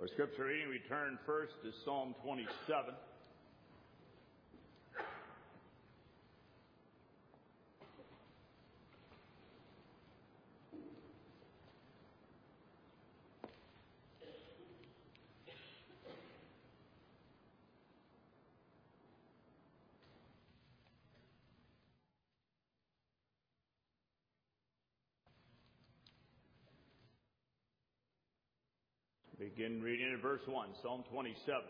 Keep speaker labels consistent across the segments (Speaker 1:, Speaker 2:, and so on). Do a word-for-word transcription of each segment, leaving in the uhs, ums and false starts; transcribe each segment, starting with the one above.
Speaker 1: For scripture reading, we turn first to Psalm twenty-seven. Begin reading at verse one, Psalm twenty-seven.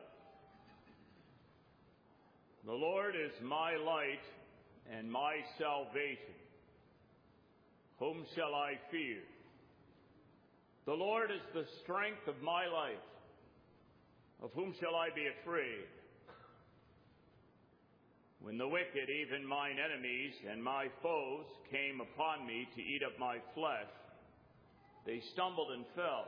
Speaker 1: The Lord is my light and my salvation. Whom shall I fear? The Lord is the strength of my life. Of whom shall I be afraid? When the wicked, even mine enemies and my foes, came upon me to eat up my flesh, they stumbled and fell.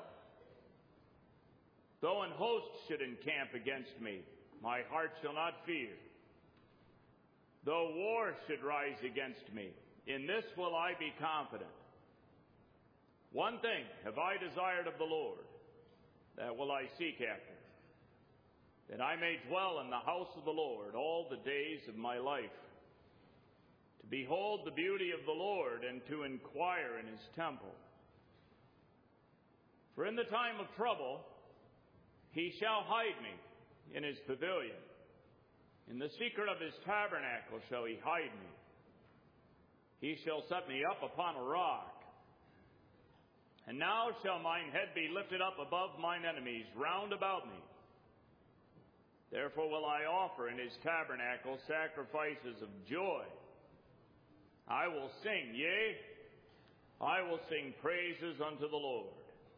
Speaker 1: Though an host should encamp against me, my heart shall not fear. Though war should rise against me, in this will I be confident. One thing have I desired of the Lord, that will I seek after, that I may dwell in the house of the Lord all the days of my life, to behold the beauty of the Lord and to inquire in his temple. For in the time of trouble he shall hide me in his pavilion. In the secret of his tabernacle shall he hide me. He shall set me up upon a rock. And now shall mine head be lifted up above mine enemies round about me. Therefore will I offer in his tabernacle sacrifices of joy. I will sing, yea, I will sing praises unto the Lord.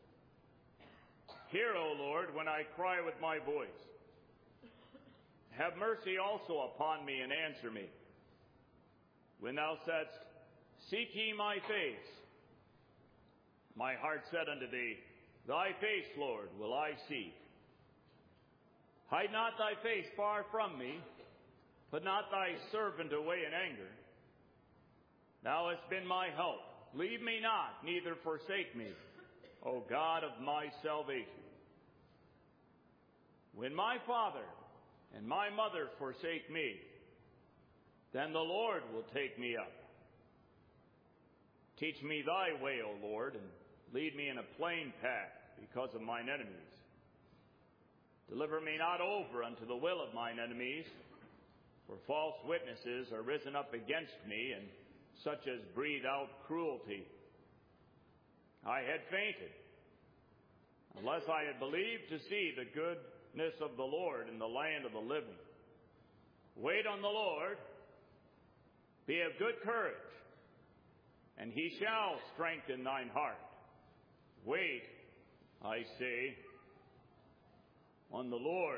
Speaker 1: Hear, O Lord, when I cry with my voice. Have mercy also upon me and answer me. When thou saidst, seek ye my face, my heart said unto thee, thy face, Lord, will I seek. Hide not thy face far from me, put not thy servant away in anger. Thou hast been my help. Leave me not, neither forsake me, O God of my salvation. When my father and my mother forsake me, then the Lord will take me up. Teach me thy way, O Lord, and lead me in a plain path because of mine enemies. Deliver me not over unto the will of mine enemies, for false witnesses are risen up against me, and such as breathe out cruelty. I had fainted, unless I had believed to see the goodness of the Lord in the land of the living. Wait on the Lord, be of good courage, and he shall strengthen thine heart. Wait, I say, on the Lord.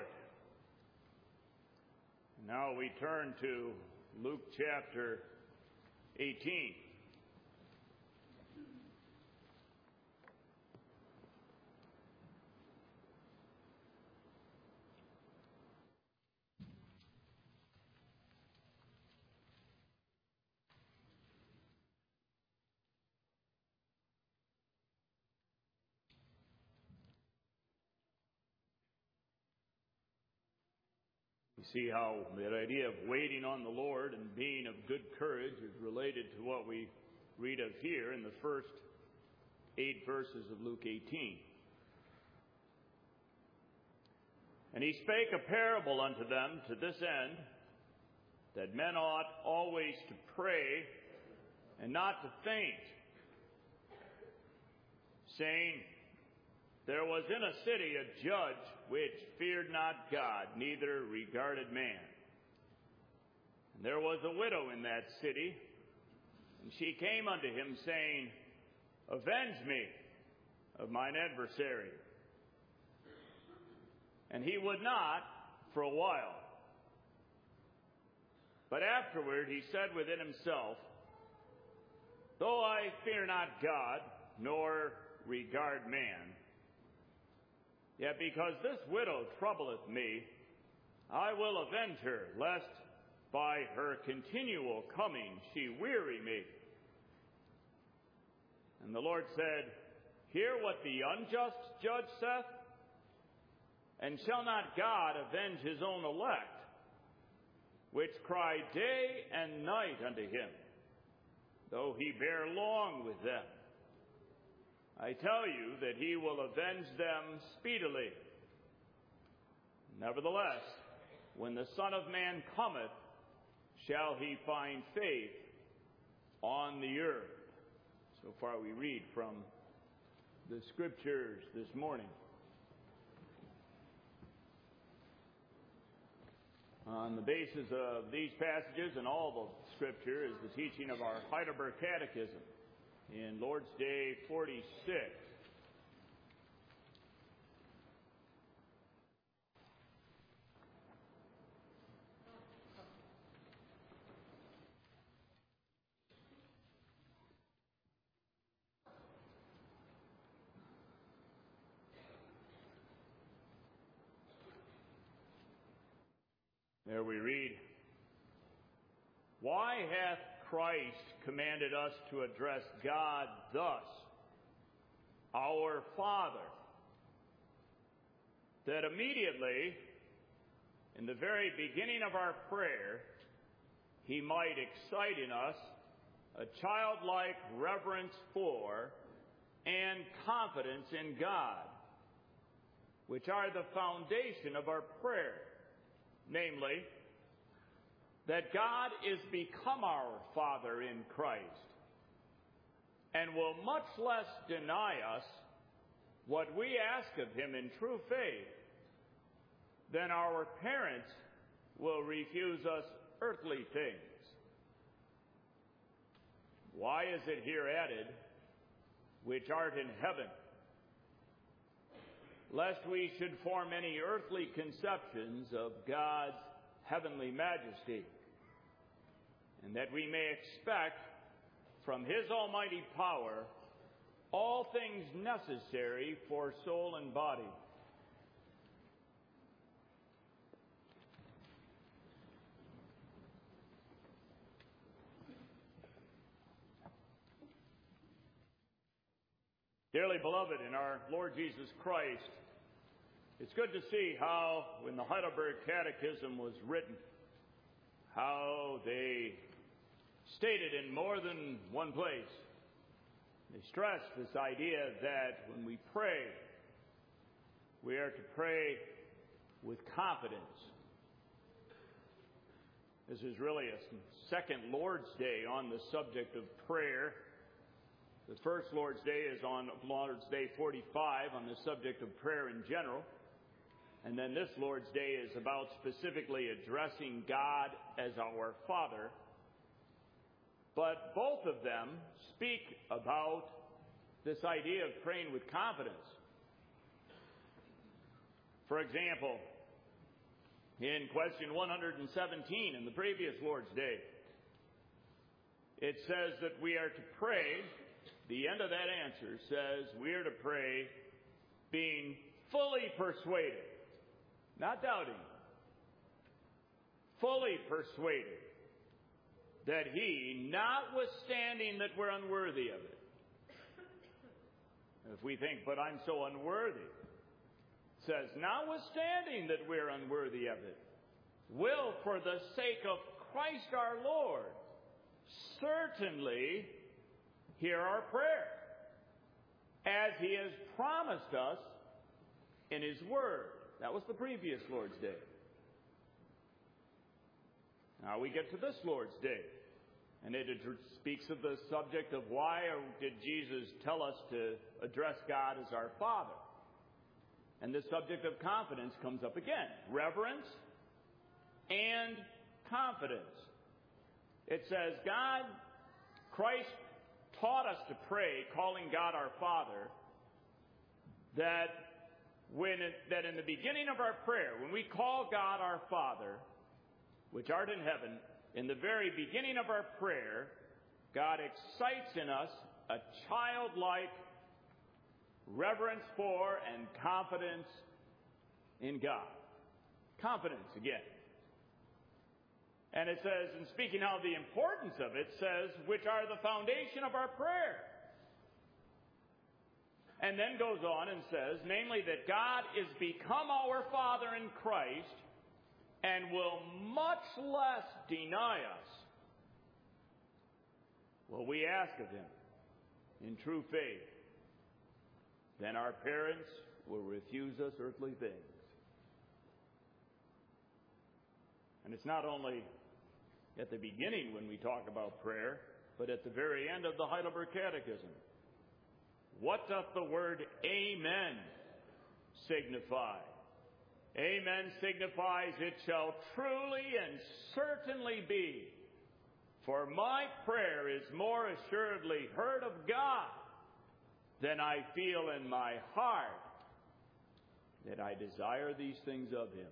Speaker 1: Now we turn to Luke chapter eighteen. We see how that idea of waiting on the Lord and being of good courage is related to what we read of here in the first eight verses of Luke eighteen. And he spake a parable unto them to this end, that men ought always to pray and not to faint, saying, there was in a city a judge which feared not God, neither regarded man. And there was a widow in that city, and she came unto him, saying, avenge me of mine adversary. And he would not for a while. But afterward he said within himself, though I fear not God, nor regard man, yet because this widow troubleth me, I will avenge her, lest by her continual coming she weary me. And the Lord said, hear what the unjust judge saith. And shall not God avenge his own elect, which cry day and night unto him, though he bear long with them? I tell you that he will avenge them speedily. Nevertheless, when the Son of Man cometh, shall he find faith on the earth? So far we read from the Scriptures this morning. On the basis of these passages and all the Scripture is the teaching of our Heidelberg Catechism in Lord's Day forty-six. There we read, "Why hath Christ commanded us to address God thus, our Father, that immediately, in the very beginning of our prayer, he might excite in us a childlike reverence for and confidence in God, which are the foundation of our prayer, namely, that God is become our Father in Christ, and will much less deny us what we ask of him in true faith than our parents will refuse us earthly things." Why is it here added, "which art in heaven?" Lest we should form any earthly conceptions of God's heavenly majesty, and that we may expect from his almighty power all things necessary for soul and body. Dearly beloved in our Lord Jesus Christ, it's good to see how, when the Heidelberg Catechism was written, how they stated in more than one place, they stressed this idea that when we pray, we are to pray with confidence. This is really a second Lord's Day on the subject of prayer. The first Lord's Day is on Lord's Day forty-five on the subject of prayer in general. And then this Lord's Day is about specifically addressing God as our Father. But both of them speak about this idea of praying with confidence. For example, in question one hundred seventeen in the previous Lord's Day, it says that we are to pray. The end of that answer says we are to pray being fully persuaded, not doubting, fully persuaded that he, notwithstanding that we're unworthy of it. If we think, but I'm so unworthy, it says, notwithstanding that we're unworthy of it, will, for the sake of Christ our Lord, certainly hear our prayer, as he has promised us in his word. That was the previous Lord's Day. Now we get to this Lord's Day, and it speaks of the subject of why did Jesus tell us to address God as our Father. And the subject of confidence comes up again. Reverence and confidence. It says, God, Christ taught us to pray, calling God our Father, that when it, that in the beginning of our prayer, when we call God our Father, which art in heaven, in the very beginning of our prayer, God excites in us a childlike reverence for and confidence in God. Confidence again. And it says, and speaking of the importance of it, says, which are the foundation of our prayer. And then goes on and says, namely, that God is become our Father in Christ and will much less deny us what we ask of him in true faith than our parents will refuse us earthly things. And it's not only at the beginning when we talk about prayer, but at the very end of the Heidelberg Catechism. What doth the word amen signify? Amen signifies it shall truly and certainly be. For my prayer is more assuredly heard of God than I feel in my heart that I desire these things of him.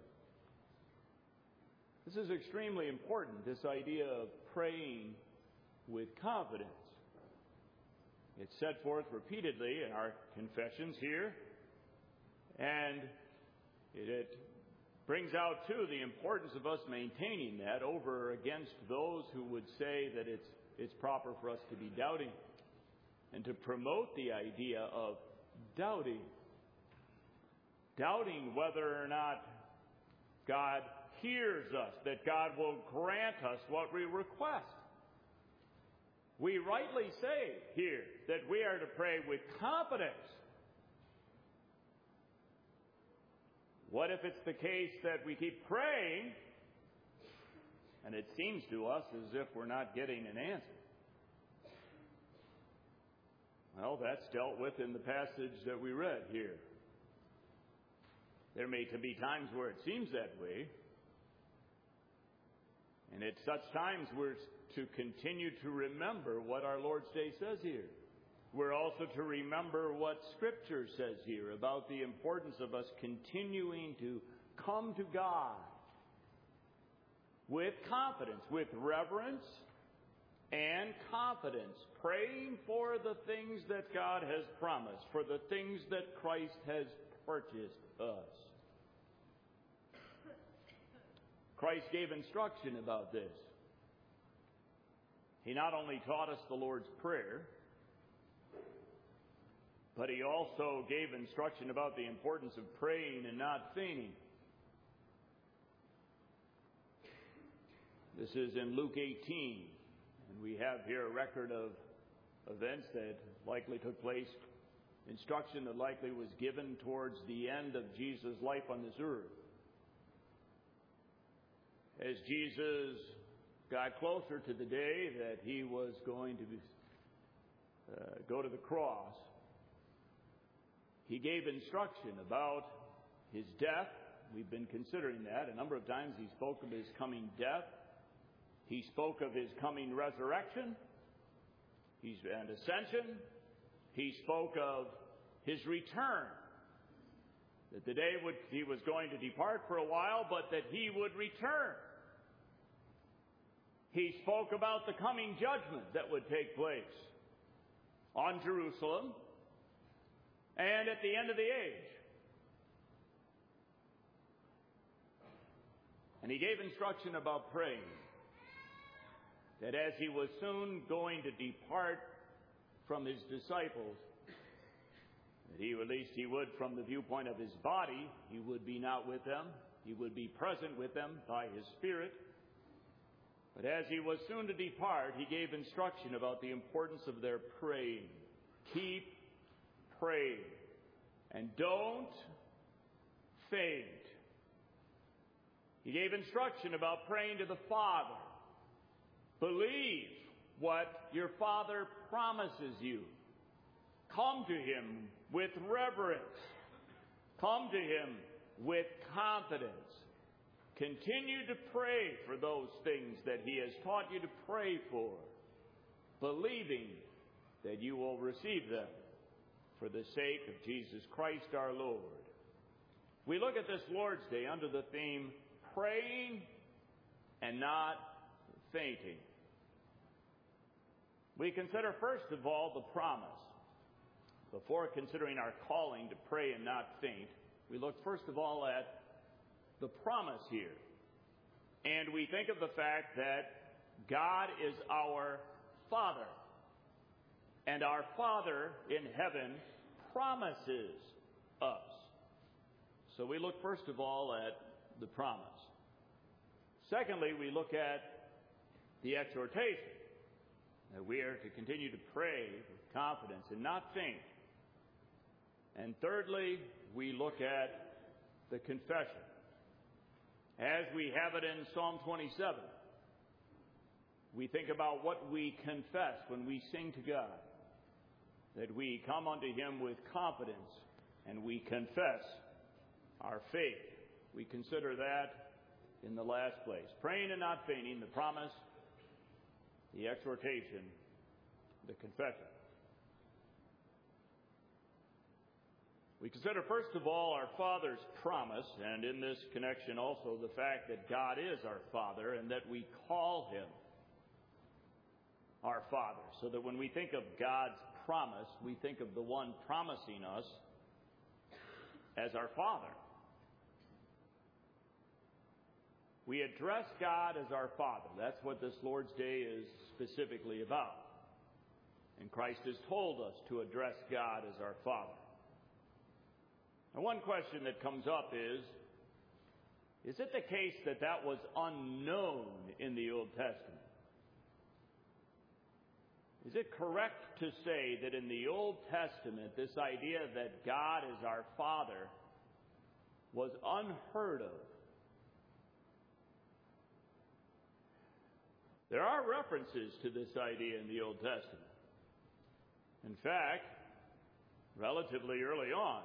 Speaker 1: This is extremely important, this idea of praying with confidence. It's set forth repeatedly in our confessions here, and it, it brings out, too, the importance of us maintaining that over against those who would say that it's, it's proper for us to be doubting, and to promote the idea of doubting. Doubting whether or not God hears us, that God will grant us what we request. We rightly say here that we are to pray with confidence. What if it's the case that we keep praying and it seems to us as if we're not getting an answer? Well, that's dealt with in the passage that we read here. There may be times where it seems that way, and at such times we're to continue to remember what our Lord's Day says here. We're also to remember what Scripture says here about the importance of us continuing to come to God with confidence, with reverence and confidence, praying for the things that God has promised, for the things that Christ has purchased us. Christ gave instruction about this. He not only taught us the Lord's Prayer, but he also gave instruction about the importance of praying and not fainting. This is in Luke eighteen, and we have here a record of events that likely took place, instruction that likely was given towards the end of Jesus' life on this earth. As Jesus got closer to the day that he was going to be, uh, go to the cross, he gave instruction about his death. We've been considering that. A number of times he spoke of his coming death. He spoke of his coming resurrection He's, and ascension. He spoke of his return. That the day would, he was going to depart for a while, but that he would return. He spoke about the coming judgment that would take place on Jerusalem and at the end of the age. And he gave instruction about praying, that as he was soon going to depart from his disciples, that he, at least he would, from the viewpoint of his body, he would be not with them. He would be present with them by his Spirit. But as he was soon to depart, he gave instruction about the importance of their praying. Keep praying. And don't faint. He gave instruction about praying to the Father. Believe what your Father promises you. Come to him with reverence. Come to him with confidence. Continue to pray for those things that he has taught you to pray for, believing that you will receive them for the sake of Jesus Christ our Lord. We look at this Lord's Day under the theme, praying and not fainting. We consider first of all the promise. Before considering our calling to pray and not faint, we look first of all at the promise here. And we think of the fact that God is our Father. And our Father in heaven promises us. So we look first of all at the promise. Secondly, we look at the exhortation, that we are to continue to pray with confidence and not faint. And thirdly, we look at the confession, as we have it in Psalm twenty-seven. We think about what we confess when we sing to God, that we come unto Him with confidence and we confess our faith. We consider that in the last place. Praying and not fainting, the promise, the exhortation, the confession. We consider, first of all, our Father's promise, and in this connection also the fact that God is our Father and that we call Him our Father, so that when we think of God's promise, we think of the one promising us as our Father. We address God as our Father. That's what this Lord's Day is specifically about. And Christ has told us to address God as our Father. And one question that comes up is, is it the case that that was unknown in the Old Testament? Is it correct to say that in the Old Testament, this idea that God is our Father was unheard of? There are references to this idea in the Old Testament. In fact, relatively early on,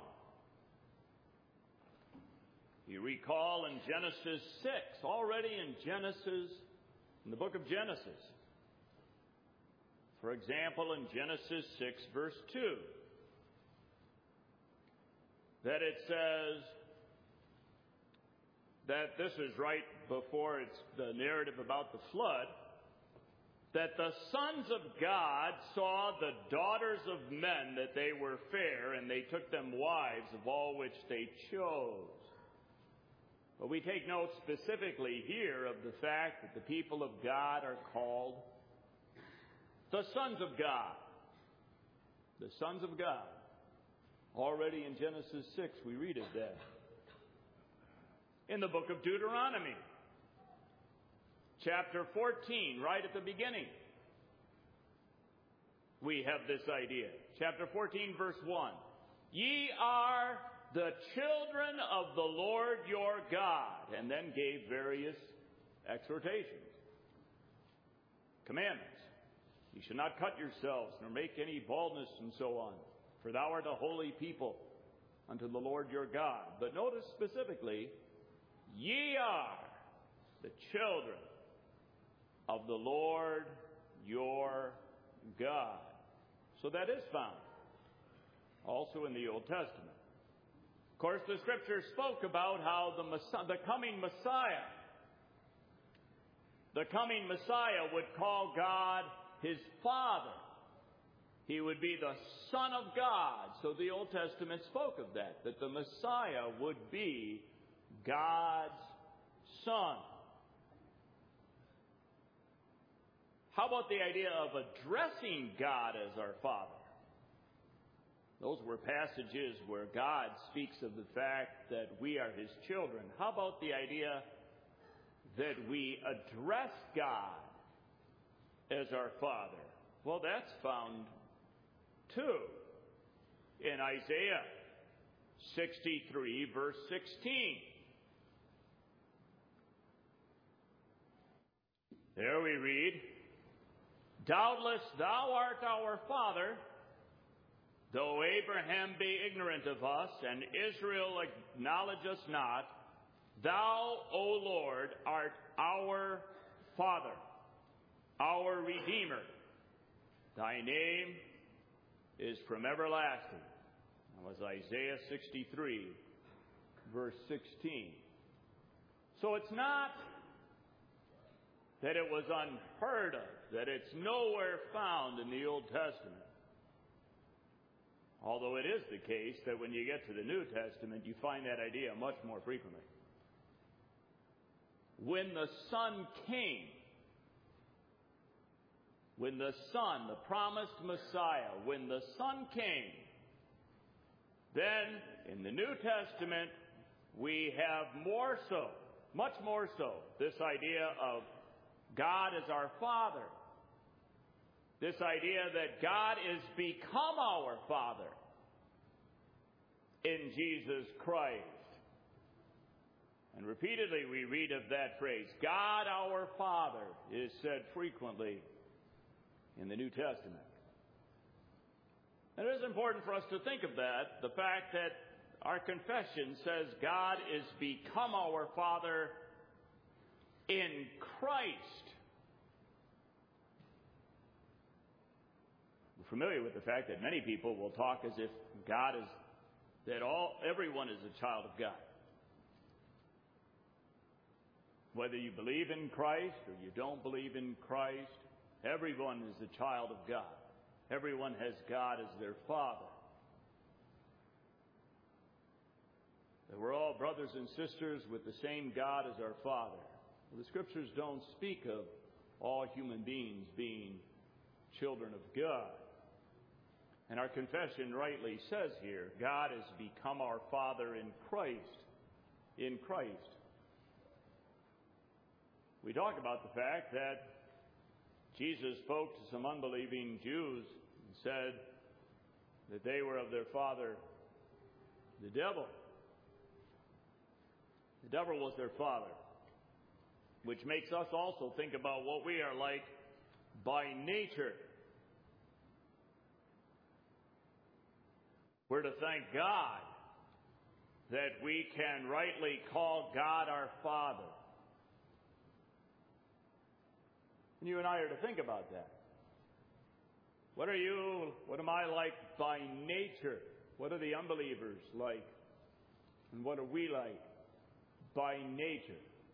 Speaker 1: you recall in Genesis six, already in Genesis, in the book of Genesis, for example, in Genesis six, verse two, that it says that this is right before it's the narrative about the flood, that the sons of God saw the daughters of men that they were fair, and they took them wives of all which they chose. But we take note specifically here of the fact that the people of God are called the sons of God. The sons of God. Already in Genesis six, we read of that. In the book of Deuteronomy, chapter fourteen, right at the beginning, we have this idea. Chapter fourteen, verse one. Ye are the children of the Lord your God. And then gave various exhortations, commandments. You shall not cut yourselves, nor make any baldness, and so on. For thou art a holy people unto the Lord your God. But notice specifically, ye are the children of the Lord your God. So that is found also in the Old Testament. Of course, the Scripture spoke about how the, Messiah, the coming Messiah, the coming Messiah would call God His Father. He would be the Son of God. So the Old Testament spoke of that, that the Messiah would be God's Son. How about the idea of addressing God as our Father? Those were passages where God speaks of the fact that we are His children. How about the idea that we address God as our Father? Well, that's found too in Isaiah sixty-three, verse sixteen. There we read, Doubtless thou art our Father, though Abraham be ignorant of us, and Israel acknowledge us not, thou, O Lord, art our Father, our Redeemer. Thy name is from everlasting. That was Isaiah sixty-three, verse sixteen. So it's not that it was unheard of, that it's nowhere found in the Old Testament. Although it is the case that when you get to the New Testament, you find that idea much more frequently. When the Son came, when the Son, the promised Messiah, when the Son came, Then, in the New Testament, we have more so, much more so, this idea of God as our Father. This idea that God is become our Father in Jesus Christ. And repeatedly we read of that phrase, God our Father, is said frequently in the New Testament. And it is important for us to think of that, the fact that our confession says God is become our Father in Christ. We're familiar with the fact that many people will talk as if God is, that all, everyone is a child of God. Whether you believe in Christ or you don't believe in Christ, everyone is a child of God. Everyone has God as their Father. That we're all brothers and sisters with the same God as our Father. Well, the Scriptures don't speak of all human beings being children of God. And our confession rightly says here, God has become our Father in Christ. In Christ. We talk about the fact that Jesus spoke to some unbelieving Jews and said that they were of their father, the devil. The devil was their father, which makes us also think about what we are like by nature. We're to thank God that we can rightly call God our Father. And you and I are to think about that. What are you, what am I like by nature? What are the unbelievers like? And what are we like by nature?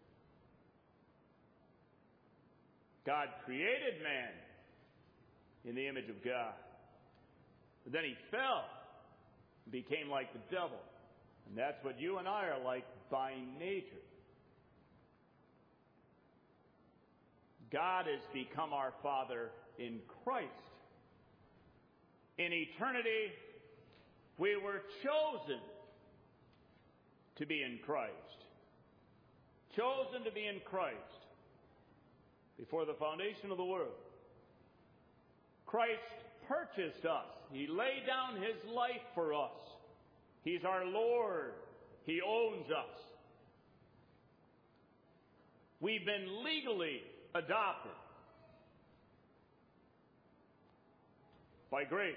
Speaker 1: God created man in the image of God. But then he fell and became like the devil. And that's what you and I are like by nature. God has become our Father in Christ. In eternity, we were chosen to be in Christ. Chosen to be in Christ before the foundation of the world. Christ purchased us. He laid down his life for us. He's our Lord. He owns us. We've been legally adopted by grace.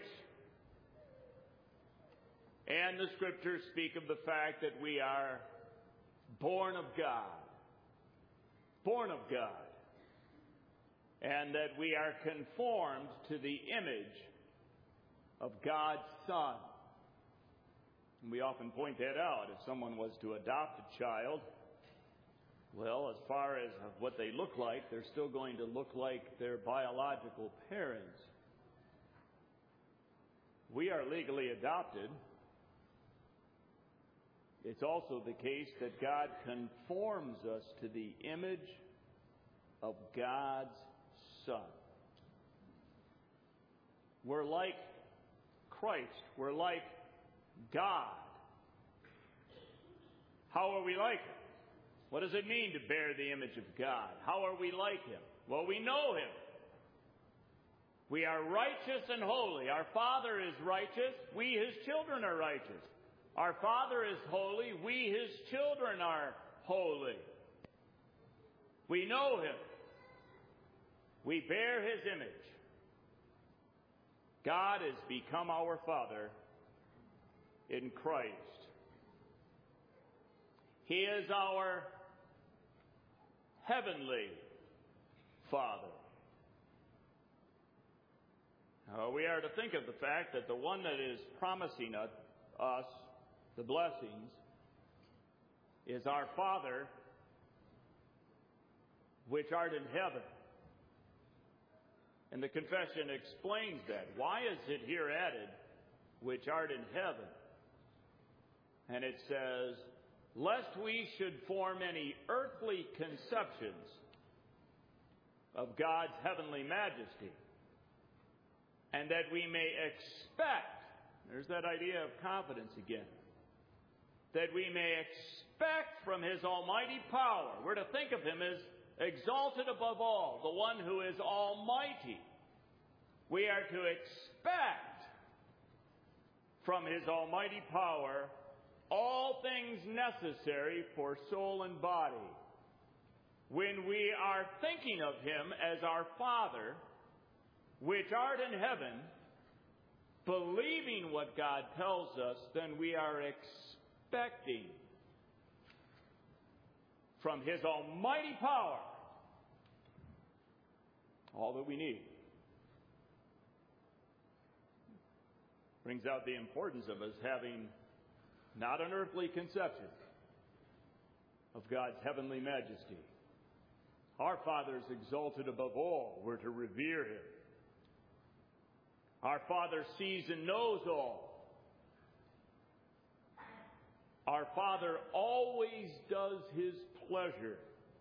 Speaker 1: And the Scriptures speak of the fact that we are born of God. Born of God. And that we are conformed to the image of God's Son. And we often point that out. If someone was to adopt a child, well, as far as what they look like, they're still going to look like their biological parents. We are legally adopted. It's also the case that God conforms us to the image of God's Son. We're like Christ. We're like God. How are we like Him? What does it mean to bear the image of God? How are we like Him? Well, we know Him. We are righteous and holy. Our Father is righteous. We, His children, are righteous. Our Father is holy. We, His children, are holy. We know Him. We bear His image. God has become our Father in Christ. He is our heavenly Father. Uh, we are to think of the fact that the one that is promising us, us the blessings is our Father which art in heaven. And the confession explains that. Why is it here added, which art in heaven? And it says, lest we should form any earthly conceptions of God's heavenly majesty, and that we may expect, There's that idea of confidence again. That we may expect from His almighty power. We're to think of Him as exalted above all, the one who is almighty. We are to expect from His almighty power all things necessary for soul and body. When we are thinking of Him as our Father, which art in heaven, believing what God tells us, then we are expecting from His almighty power all that we need. Brings out the importance of us having not an earthly conception of God's heavenly majesty. Our Father is exalted above all. We're to revere Him. Our Father sees and knows all. Our Father always does His pleasure.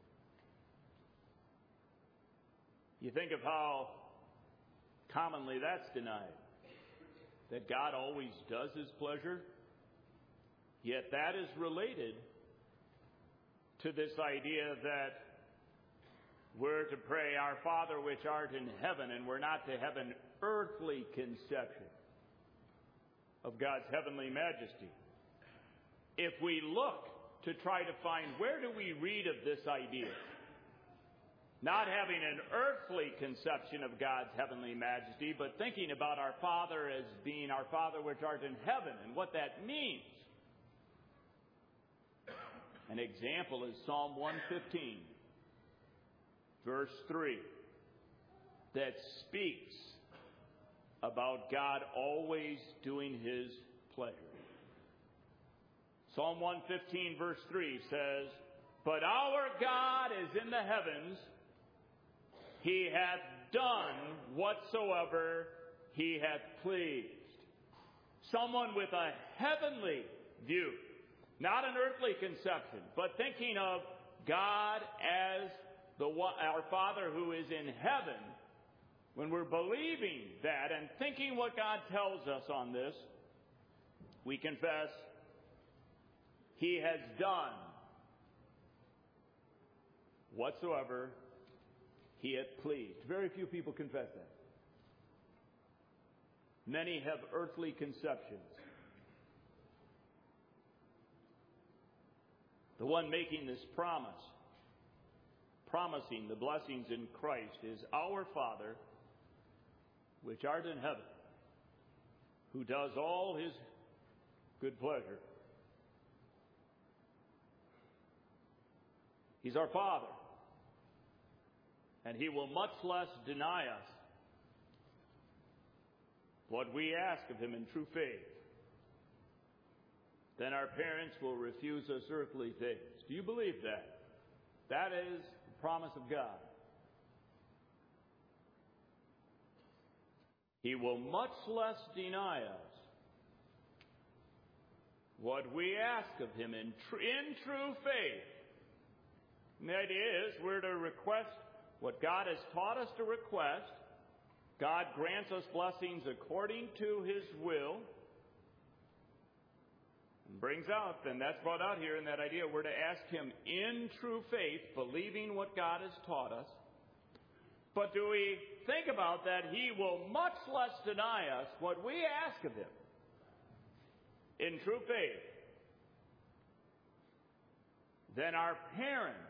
Speaker 1: You think of how commonly that's denied. That God always does His pleasure. Yet that is related to this idea that we're to pray, Our Father which art in heaven, and we're not to have an earthly conception of God's heavenly majesty. If we look to try to find where do we read of this idea, not having an earthly conception of God's heavenly majesty, but thinking about our Father as being our Father which art in heaven and what that means. An example is Psalm one fifteen, verse three, that speaks about God always doing His pleasure. Psalm one fifteen, verse three says, "But our God is in the heavens. He hath done whatsoever He hath pleased." Someone with a heavenly view, not an earthly conception, but thinking of God as the our Father who is in heaven. When we're believing that and thinking what God tells us on this, we confess He has done whatsoever He hath pleased. Very few people confess that. Many have earthly conceptions. The one making this promise, promising the blessings in Christ, is our Father, which art in heaven, who does all His good pleasure. He's our Father, and He will much less deny us what we ask of Him in true faith than our parents will refuse us earthly things. Do you believe that? That is the promise of God. He will much less deny us what we ask of Him in, tr- in true faith. And the idea is we're to request what God has taught us to request. God grants us blessings according to His will. And brings out, and that's brought out here in that idea, we're to ask Him in true faith, believing what God has taught us. But do we think about that He will much less deny us what we ask of Him in true faith than our parents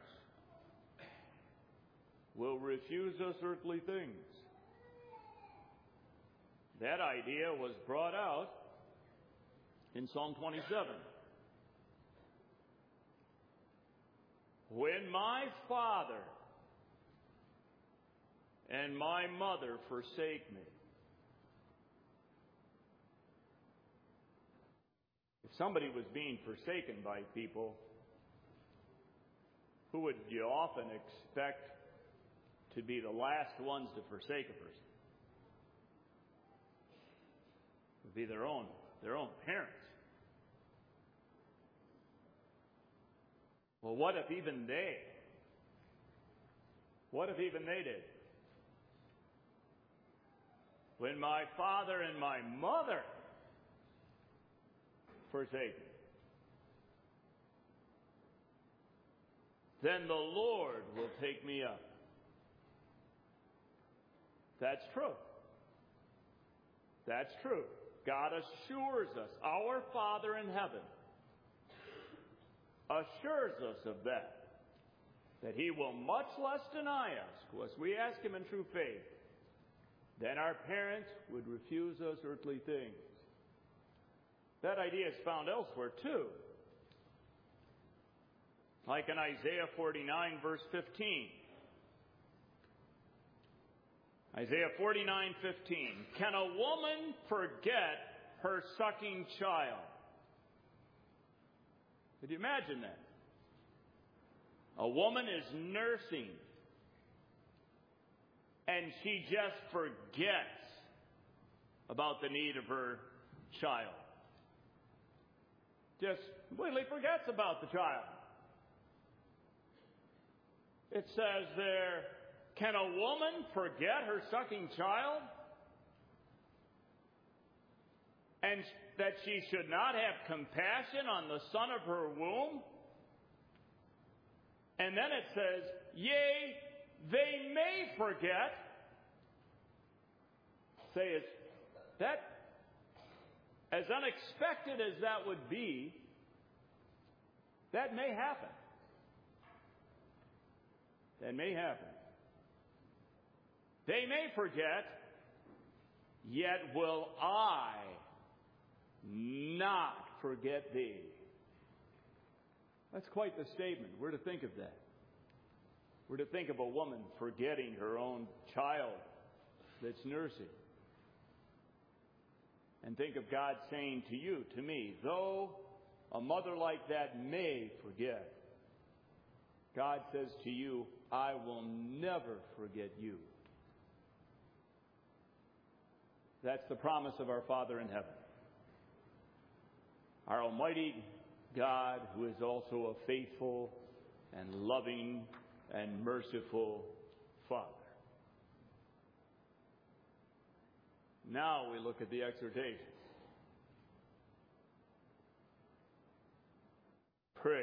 Speaker 1: will refuse us earthly things? That idea was brought out in Psalm twenty-seven. When my father and my mother forsake me. If somebody was being forsaken by people, who would you often expect to be the last ones to forsake a person? It would be their own, their own parents. Well, what if even they, what if even they did? When my father and my mother forsake me. Then the Lord will take me up. That's true. That's true. God assures us, our Father in heaven assures us of that, that He will much less deny us, as we ask Him in true faith, than our parents would refuse us earthly things. That idea is found elsewhere too. Like in Isaiah forty-nine, verse fifteen. Isaiah forty-nine, fifteen. Can a woman forget her sucking child? Could you imagine that? A woman is nursing, and she just forgets about the need of her child. Just completely forgets about the child. It says there, can a woman forget her sucking child? And that she should not have compassion on the son of her womb? And then it says, yea, they may forget. Say, is that, as unexpected as that would be, that may happen. That may happen. They may forget, yet will I not forget thee. That's quite the statement. We're to think of that. We're to think of a woman forgetting her own child that's nursing. And think of God saying to you, to me, though a mother like that may forget, God says to you, I will never forget you. That's the promise of our Father in heaven. Our Almighty God, who is also a faithful and loving and merciful Father. Now we look at the exhortation. Pray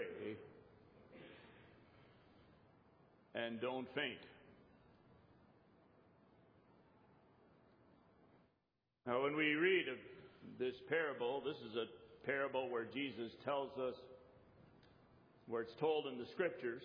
Speaker 1: and don't faint. Now, when we read of this parable, this is a parable where Jesus tells us, where it's told in the Scriptures,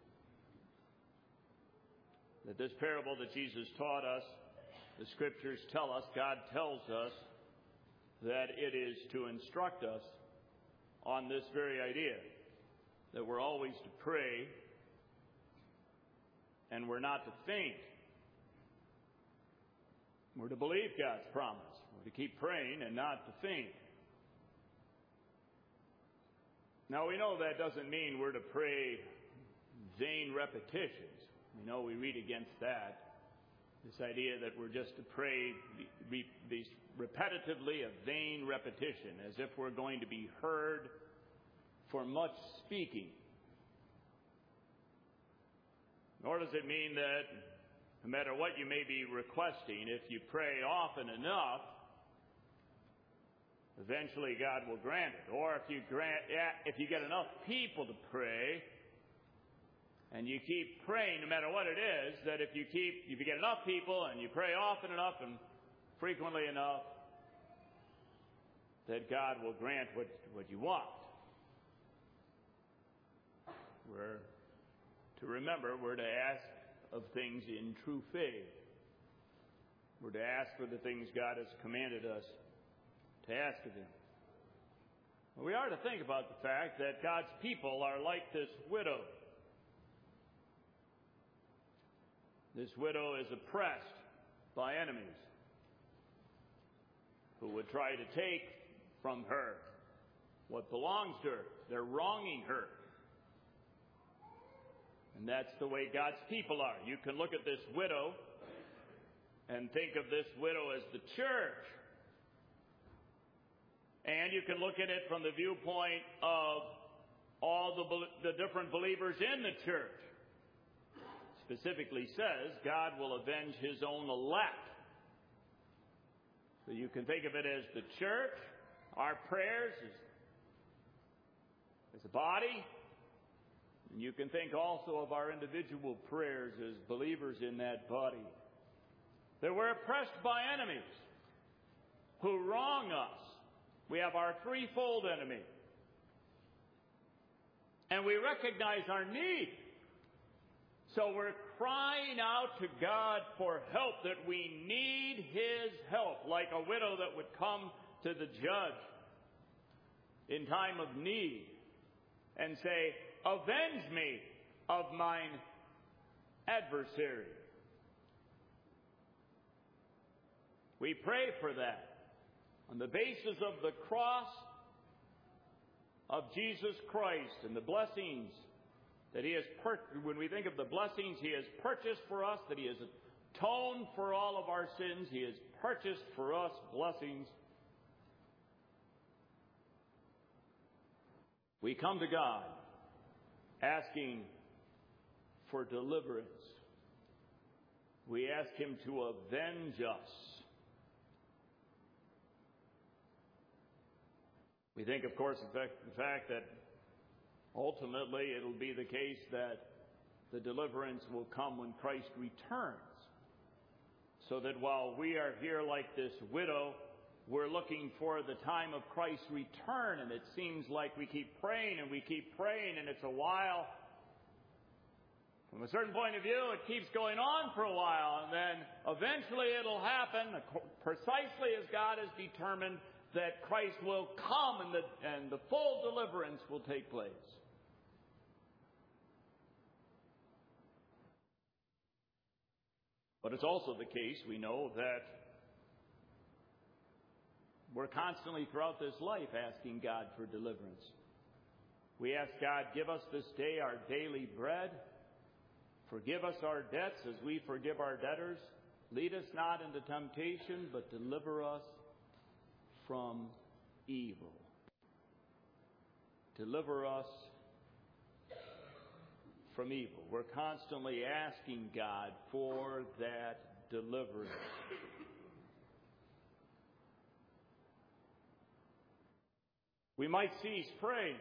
Speaker 1: that this parable that Jesus taught us, the Scriptures tell us, God tells us, that it is to instruct us on this very idea, that we're always to pray and we're not to faint. We're to believe God's promise. We're to keep praying and not to faint. Now, we know that doesn't mean we're to pray vain repetitions. We know we read against that. This idea that we're just to pray be, be repetitively, a vain repetition, as if we're going to be heard for much speaking. Nor does it mean that no matter what you may be requesting, if you pray often enough, eventually God will grant it. Or if you grant, if you get enough people to pray, and you keep praying no matter what it is, that if you keep, if you get enough people and you pray often enough and frequently enough, that God will grant what, what you want. We're to remember, we're to ask of things in true faith. We're to ask for the things God has commanded us to ask of Him. We are to think about the fact that God's people are like this widow. This widow is oppressed by enemies who would try to take from her what belongs to her. They're wronging her. And that's the way God's people are. You can look at this widow and think of this widow as the church. And you can look at it from the viewpoint of all the, the different believers in the church. Specifically says God will avenge His own elect. So you can think of it as the church. Our prayers, as a body. And you can think also of our individual prayers as believers in that body. That we're oppressed by enemies who wrong us. We have our threefold enemy. And we recognize our need. So we're crying out to God for help, that we need His help, like a widow that would come to the judge in time of need and say, "Avenge me of mine adversary." We pray for that on the basis of the cross of Jesus Christ and the blessings that He has, per- when we think of the blessings He has purchased for us, that He has atoned for all of our sins, He has purchased for us blessings. We come to God asking for deliverance. We ask Him to avenge us. We think, of course, the fact, the fact that ultimately it'll be the case that the deliverance will come when Christ returns. So that while we are here like this widow, we're looking for the time of Christ's return, and it seems like we keep praying and we keep praying, and it's a while. From a certain point of view, it keeps going on for a while, and then eventually it'll happen, precisely as God has determined that Christ will come and the, and the full deliverance will take place. But it's also the case, we know, that we're constantly throughout this life asking God for deliverance. We ask God, give us this day our daily bread. Forgive us our debts as we forgive our debtors. Lead us not into temptation, but deliver us from evil. Deliver us from evil. We're constantly asking God for that deliverance. We might cease praying.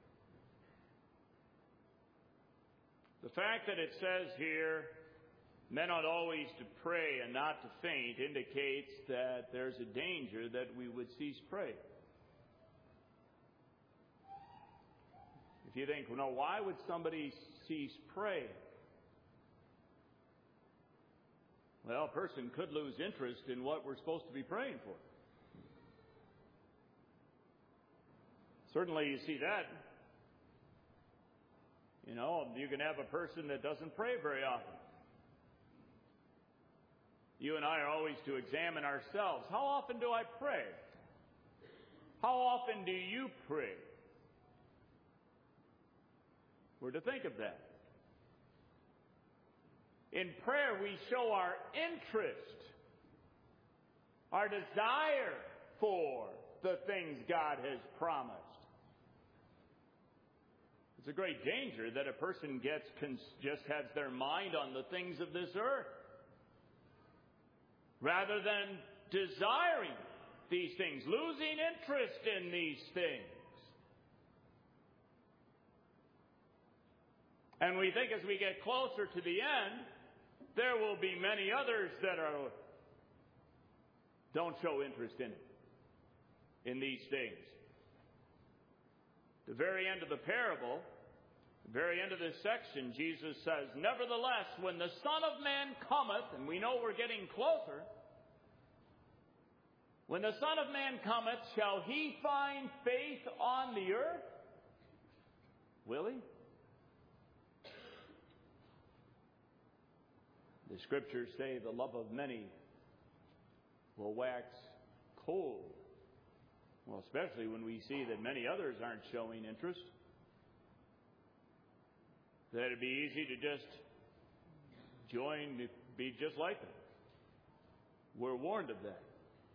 Speaker 1: The fact that it says here, men ought always to pray and not to faint, indicates that there's a danger that we would cease praying. If you think, well, no, why would somebody cease praying? Well, a person could lose interest in what we're supposed to be praying for. Certainly you see that. You know, you can have a person that doesn't pray very often. You and I are always to examine ourselves. How often do I pray? How often do you pray? We're to think of that. In prayer, we show our interest, our desire for the things God has promised. It's a great danger that a person gets just has their mind on the things of this earth, rather than desiring these things, losing interest in these things. And we think as we get closer to the end, there will be many others that are don't show interest in it, in these things. The very end of the parable, the very end of this section, Jesus says, "Nevertheless, when the Son of Man cometh," and we know we're getting closer, "when the Son of Man cometh, shall He find faith on the earth?" Will He? The Scriptures say the love of many will wax cold. Well, especially when we see that many others aren't showing interest. That it'd be easy to just join, be just like them. We're warned of that.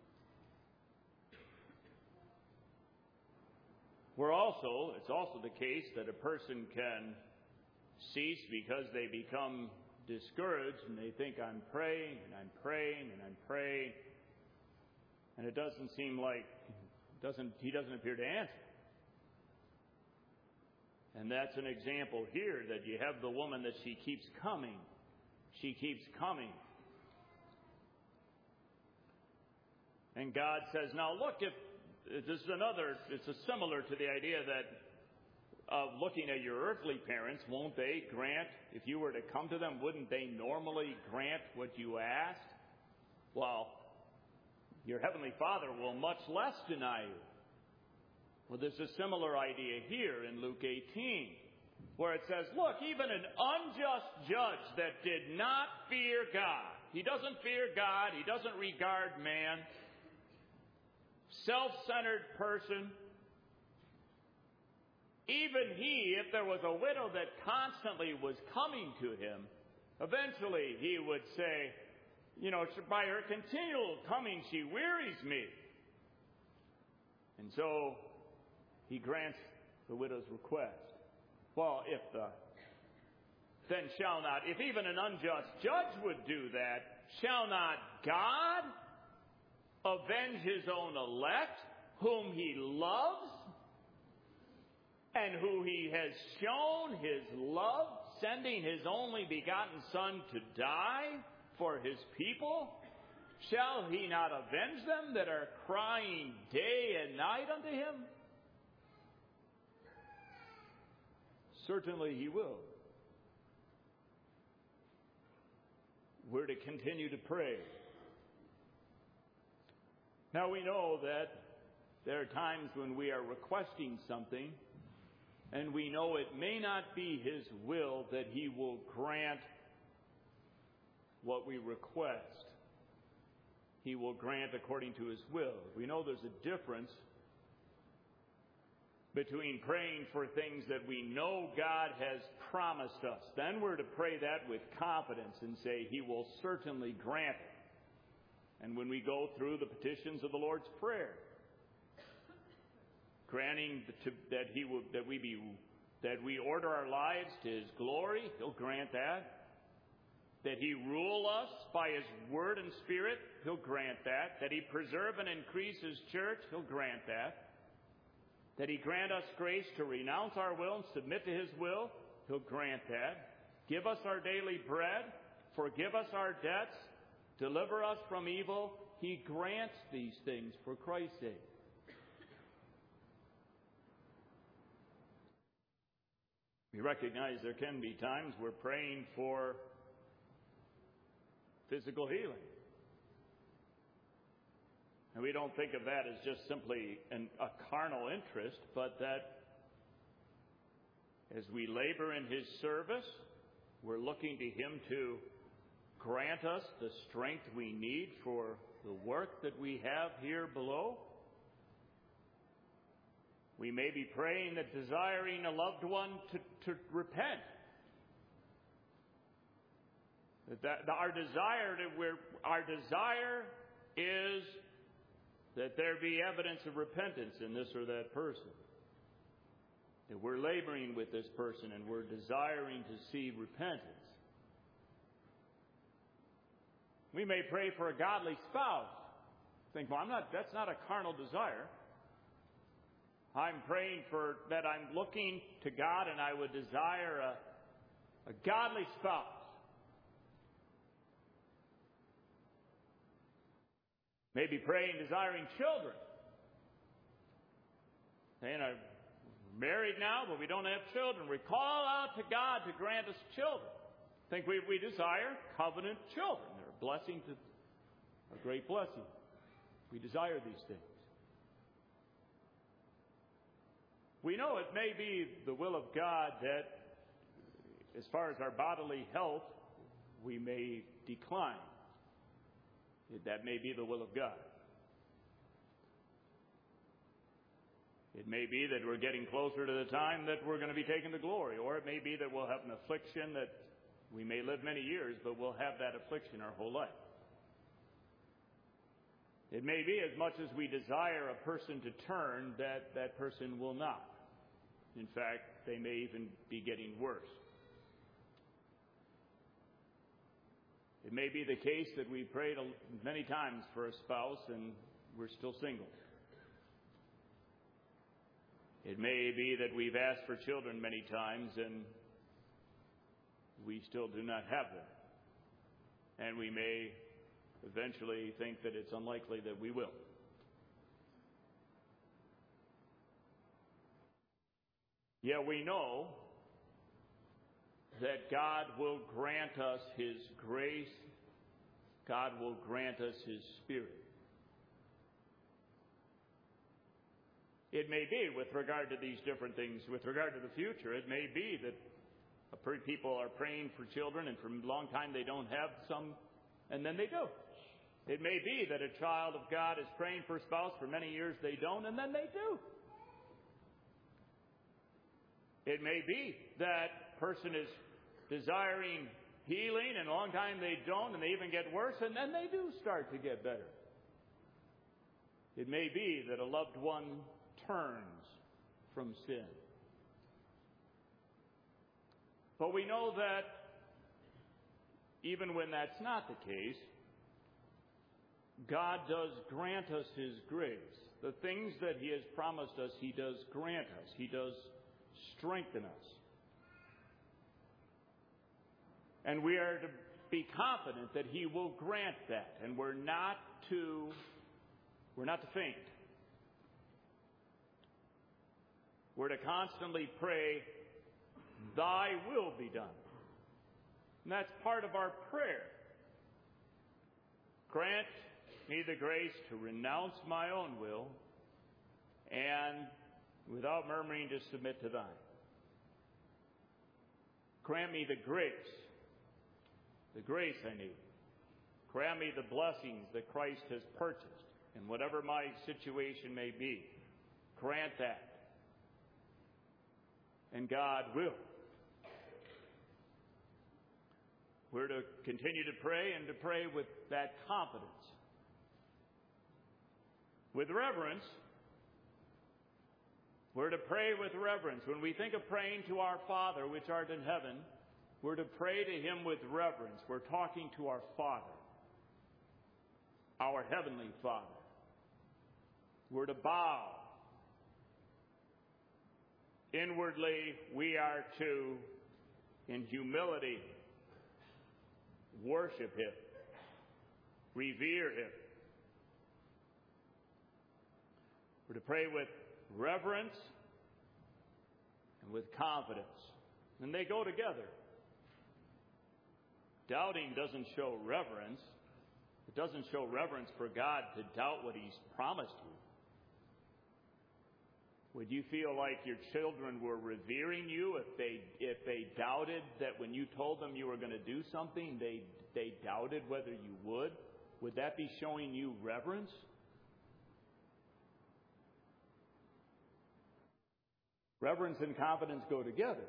Speaker 1: We're also, it's also the case that a person can cease because they become discouraged and they think, I'm praying and I'm praying and I'm praying, and it doesn't seem like doesn't he doesn't appear to answer. And that's an example here that you have the woman that she keeps coming. She keeps coming. And God says, now look, if this is another, it's a similar to the idea that of looking at your earthly parents, won't they grant, if you were to come to them, wouldn't they normally grant what you asked? Well, your heavenly Father will much less deny you. Well, there's a similar idea here in Luke eighteen, where it says, look, even an unjust judge that did not fear God, he doesn't fear God, he doesn't regard man, self-centered person, even he, if there was a widow that constantly was coming to him, eventually he would say, you know, by her continual coming, she wearies me. And so he grants the widow's request. Well, if the, then shall not, if even an unjust judge would do that, shall not God avenge his own elect, whom he loves, and who he has shown his love, sending his only begotten Son to die for his people? Shall he not avenge them that are crying day and night unto him? Certainly he will. We're to continue to pray. Now we know that there are times when we are requesting something and we know it may not be his will that he will grant what we request. He will grant according to his will. We know there's a difference between praying for things that we know God has promised us. Then we're to pray that with confidence and say he will certainly grant it. And when we go through the petitions of the Lord's Prayer, granting that he will, that we be, that we order our lives to his glory, he'll grant that. That he rule us by his word and spirit, he'll grant that. That he preserve and increase his church, he'll grant that. That he grant us grace to renounce our will and submit to his will, he'll grant that. Give us our daily bread, forgive us our debts, deliver us from evil. He grants these things for Christ's sake. We recognize there can be times we're praying for physical healing. And we don't think of that as just simply an, a carnal interest, but that as we labor in his service, we're looking to him to grant us the strength we need for the work that we have here below. We may be praying that desiring a loved one to, to repent. That, that our desire to, we're, our desire is that there be evidence of repentance in this or that person. That we're laboring with this person and we're desiring to see repentance. We may pray for a godly spouse. Think, well, I'm not, that's not a carnal desire. I'm praying for that I'm looking to God and I would desire a, a godly spouse. Maybe praying, desiring children. Saying, I'm married now, but we don't have children. We call out to God to grant us children. I think we, we desire covenant children. They're a blessing to a great blessing. We desire these things. We know it may be the will of God that as far as our bodily health, we may decline. That may be the will of God. It may be that we're getting closer to the time that we're going to be taken to glory, or it may be that we'll have an affliction that we may live many years, but we'll have that affliction our whole life. It may be as much as we desire a person to turn, that that person will not. In fact, they may even be getting worse. It may be the case that we prayed many times for a spouse and we're still single. It may be that we've asked for children many times and we still do not have them. And we may eventually think that it's unlikely that we will. Yet we know that God will grant us His grace. God will grant us His Spirit. It may be, with regard to these different things, with regard to the future, it may be that people are praying for children and for a long time they don't have some, and then they do. It may be that a child of God is praying for a spouse for many years, they don't, and then they do. It may be that person is desiring healing and a long time they don't, and they even get worse, and then they do start to get better. It may be that a loved one turns from sin. But we know that even when that's not the case, God does grant us His grace. The things that He has promised us, He does grant us. He does strengthen us. And we are to be confident that He will grant that. And we're not to, we're not to faint. We're to constantly pray, Thy will be done. And that's part of our prayer. Grant me the grace to renounce my own will and, without murmuring, to submit to Thine. Grant me the grace, the grace I need. Grant me the blessings that Christ has purchased, and whatever my situation may be, grant that. And God will. We're to continue to pray and to pray with that confidence. With reverence. We're to pray with reverence. When we think of praying to our Father, which art in heaven, we're to pray to Him with reverence. We're talking to our Father, our Heavenly Father. We're to bow. Inwardly, we are to, in humility, worship Him, revere Him. We're to pray with reverence and with confidence. And they go together. Doubting doesn't show reverence. It doesn't show reverence for God to doubt what He's promised you. Would you feel like your children were revering you if they if they doubted that when you told them you were going to do something, they they doubted whether you would? Would that be showing you reverence? Reverence and confidence go together.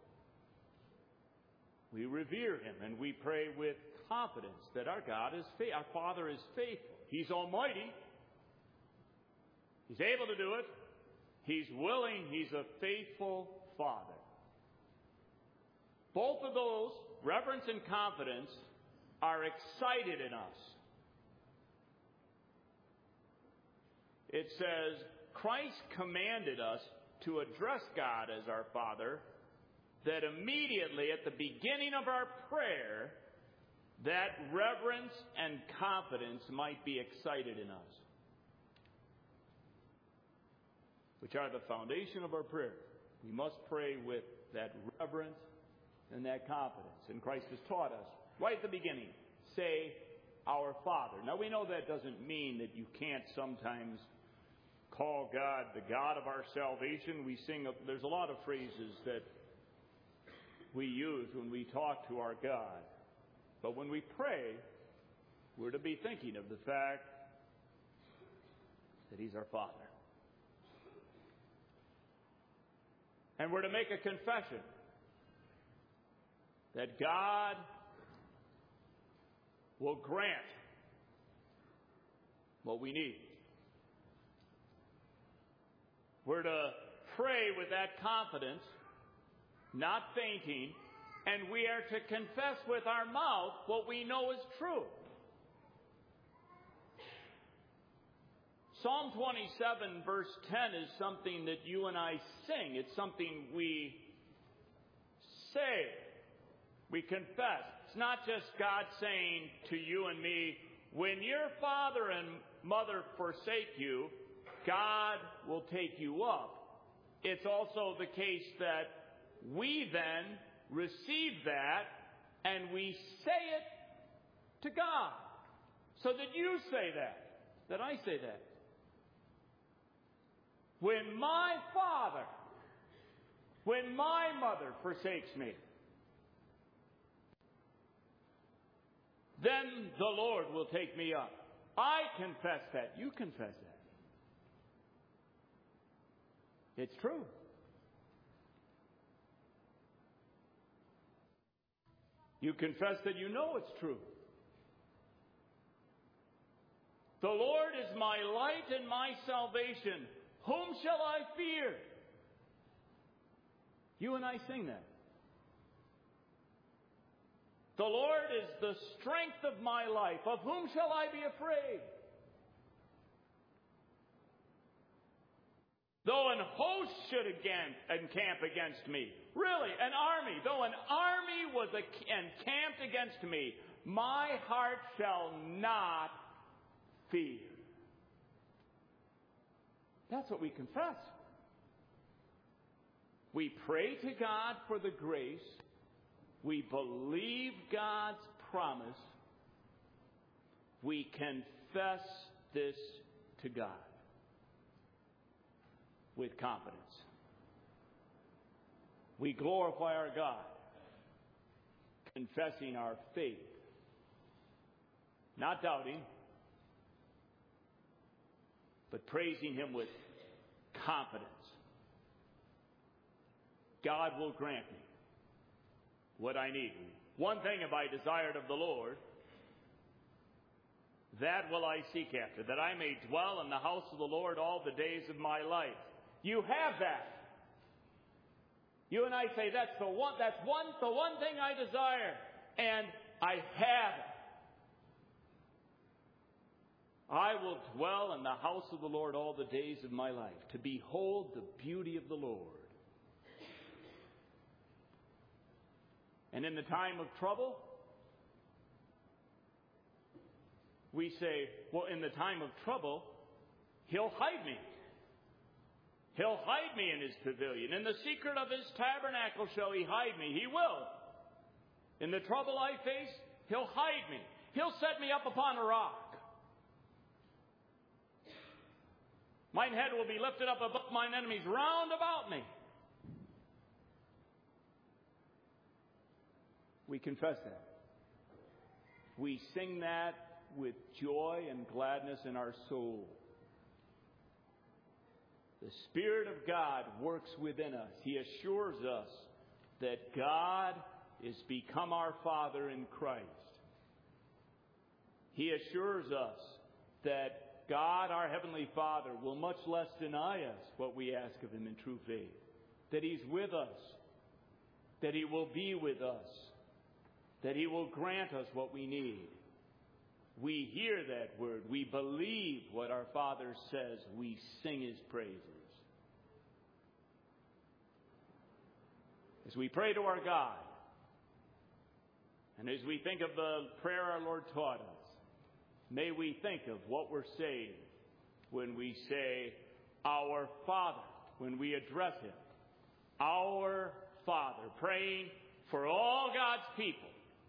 Speaker 1: We revere Him and we pray with confidence that our God is faithful. Our Father is faithful. He's almighty. He's able to do it. He's willing. He's a faithful Father. Both of those, reverence and confidence, are excited in us. It says, Christ commanded us to address God as our Father, that immediately at the beginning of our prayer, that reverence and confidence might be excited in us, which are the foundation of our prayer. We must pray with that reverence and that confidence. And Christ has taught us, right at the beginning, say, Our Father. Now we know that doesn't mean that you can't sometimes call God the God of our salvation. We sing, there's a lot of phrases that we use when we talk to our God. But when we pray, we're to be thinking of the fact that He's our Father. And we're to make a confession that God will grant what we need. We're to pray with that confidence, not fainting, and we are to confess with our mouth what we know is true. Psalm twenty-seven, verse ten is something that you and I sing. It's something we say. We confess. It's not just God saying to you and me, when your father and mother forsake you, God will take you up. It's also the case that we then receive that and we say it to God. So that you say that, that I say that. When my father, when my mother forsakes me, then the Lord will take me up. I confess that. You confess that. It's true. You confess that you know it's true. The Lord is my light and my salvation. Whom shall I fear? You and I sing that. The Lord is the strength of my life. Of whom shall I be afraid? Though an host should again encamp against me. Really, an army. Though an army was encamped against me, my heart shall not fear. That's what we confess. We pray to God for the grace. We believe God's promise. We confess this to God with confidence. We glorify our God, confessing our faith, not doubting, but praising Him with confidence. God will grant me what I need. One thing have I desired of the Lord, that will I seek after, that I may dwell in the house of the Lord all the days of my life. You have that. You and I say, that's the one, that's one, the one thing I desire, and I have it. I will dwell in the house of the Lord all the days of my life, to behold the beauty of the Lord. And in the time of trouble, we say, well, in the time of trouble, He'll hide me. He'll hide me in His pavilion. In the secret of His tabernacle shall He hide me. He will. In the trouble I face, He'll hide me. He'll set me up upon a rock. Mine head will be lifted up above mine enemies round about me. We confess that. We sing that with joy and gladness in our soul. The Spirit of God works within us. He assures us that God is become our Father in Christ. He assures us that God, our Heavenly Father, will much less deny us what we ask of Him in true faith. That He's with us. That He will be with us. That He will grant us what we need. We hear that word. We believe what our Father says. We sing His praises. As we pray to our God, and as we think of the prayer our Lord taught us, may we think of what we're saying when we say, Our Father, when we address Him. Our Father, praying for all God's people.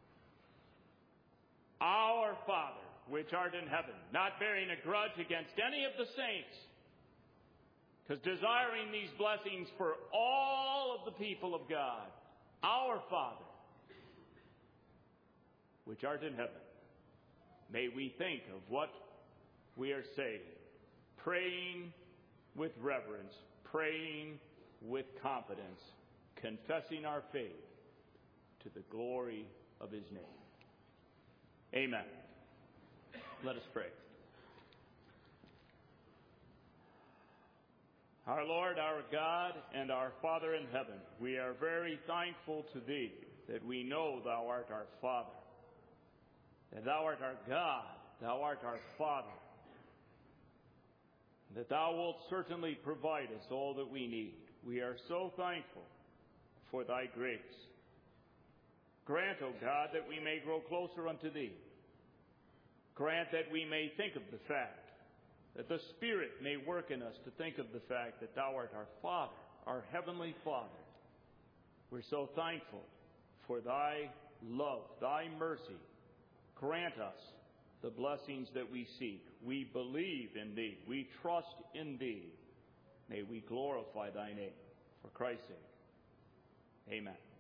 Speaker 1: Our Father, which art in heaven, not bearing a grudge against any of the saints, because desiring these blessings for all of the people of God. Our Father, which art in heaven. May we think of what we are saying, praying with reverence, praying with confidence, confessing our faith to the glory of His name. Amen. Let us pray. Our Lord, our God, and our Father in heaven, we are very thankful to Thee that we know Thou art our Father, that Thou art our God, Thou art our Father. that thou wilt certainly provide us all that we need. We are so thankful for thy grace. Grant, O God, that we may grow closer unto thee. Grant that we may think of the fact, that the Spirit may work in us to think of the fact that thou art our Father, our Heavenly Father. We're so thankful for thy love, thy mercy. Grant us the blessings that we seek. We believe in thee. We trust in thee. May we glorify thy name. For Christ's sake. Amen.